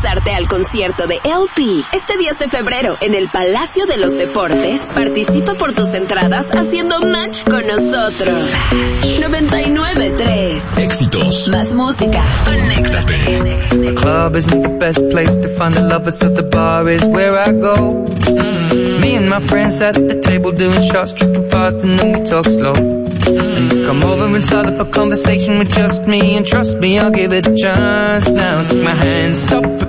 lanzarte al concierto de LP este 10 de febrero en el Palacio de los Deportes, participa por tus entradas haciendo match con nosotros. 99.3 Éxitos. Más música. Conéctate. The club isn't the best place to find the lovers, so the bar is where I go. Me and my friends at the table doing shots, tripping fast, and then we talk slow. And you come over and start up a conversation with just me, and trust me, I'll give it a chance. Now take my hand, stop